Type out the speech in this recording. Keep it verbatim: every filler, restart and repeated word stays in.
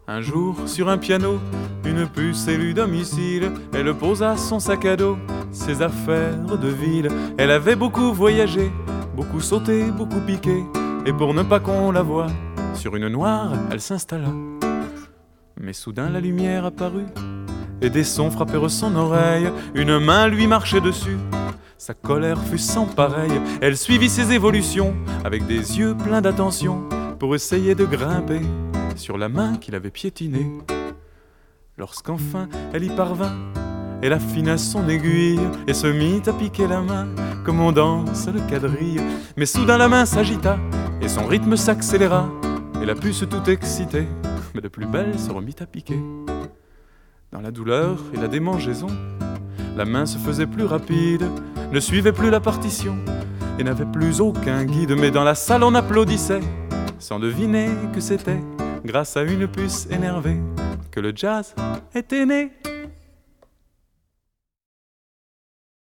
Un jour, sur un piano, une puce élue domicile, elle posa son sac à dos, ses affaires de ville. Elle avait beaucoup voyagé, beaucoup sauté, beaucoup piqué, et pour ne pas qu'on la voie, sur une noire, elle s'installa. Mais soudain la lumière apparut, et des sons frappèrent son oreille. Une main lui marchait dessus, sa colère fut sans pareil. Elle suivit ses évolutions, avec des yeux pleins d'attention, pour essayer de grimper sur la main qu'il avait piétinée. Lorsqu'enfin elle y parvint, elle affina son aiguille et se mit à piquer la main comme on danse le quadrille. Mais soudain la main s'agita et son rythme s'accéléra, et la puce tout excitée, mais de plus belle, se remit à piquer. Dans la douleur et la démangeaison, la main se faisait plus rapide, ne suivait plus la partition et n'avait plus aucun guide. Mais dans la salle on applaudissait, sans deviner que c'était grâce à une puce énervée que le jazz était né.